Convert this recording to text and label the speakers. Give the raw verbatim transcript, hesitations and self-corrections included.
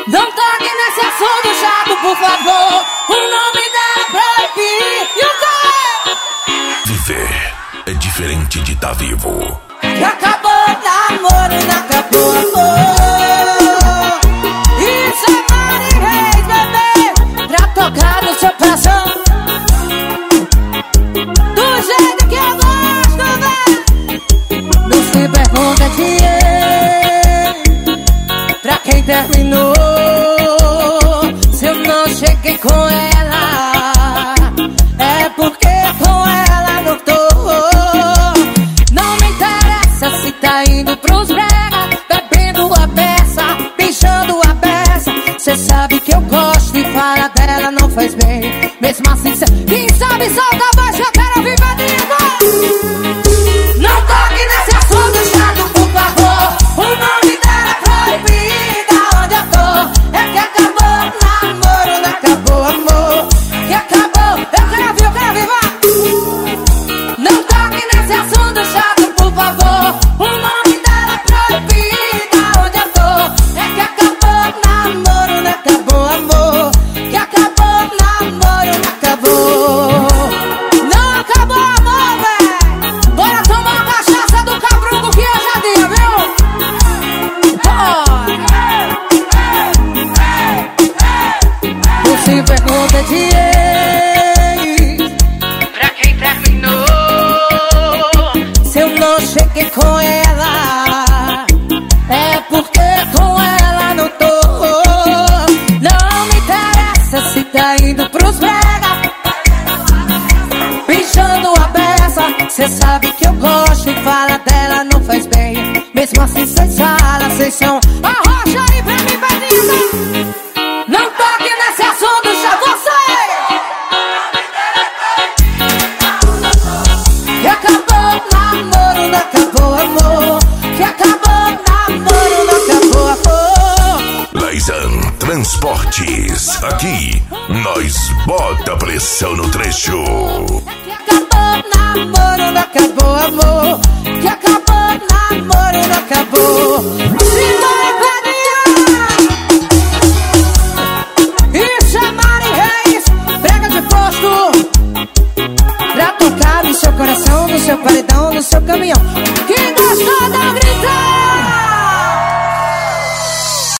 Speaker 1: Não toque nesse assunto chato, por favor. O nome dela proibir. E o quê?
Speaker 2: Viver é diferente de estar vivo.
Speaker 1: Que acabou o namoro, não acabou o amor. Isso é Mari Reis, bebê, pra tocar no seu coração do jeito que eu gosto, véi. Não se pergunta de eu, pra quem terminou. Se eu não cheguei com ela, é porque com ela não tô. Não me interessa se tá indo pros brega, bebendo a peça, beijando a peça. Cê sabe que eu gosto e fala dela não faz bem. Mesmo assim cê, quem sabe solta a voz, eu quero ouvir pedindo. Não toque nesse assunto chato, por favor. O nome dela é proibida onde eu tô. É que acabou o namoro, não acabou o amor. Que acabou, eu quero ouvir, eu quero ouvir, vai. Não toque nesse assunto chato, por favor. O nome dela é proibida onde eu tô. É que acabou o namoro, não acabou o amor. Que acabou o namoro, não acabou. Não acabou o amor, véi. Bora tomar a cachaça do cabrunco que eu já dei, viu? Não se pergunta de ex, pra quem terminou. Se eu não cheguei com ela, é porque com ela não tô. Não me interessa se tá indo pros brega, beijando a beça. Cê sabe que eu gosto e fala dela não faz bem. Mesmo assim cês falam, cês são a rocha aí pra mim, pedida. Não toque nesse assunto, já você. Que acabou o namoro, não acabou o amor. Que acabou o namoro, não acabou o amor.
Speaker 2: Laisan Transportes. Aqui, nós bota pressão no trecho.
Speaker 1: Que acabou o namoro, não acabou o amor. Que acabou o namoro, não acabou. Se vai, pedinha. Isso é Mari Reis, brega de posto, pra tocar no seu coração, no seu paredão, no seu caminhão. Que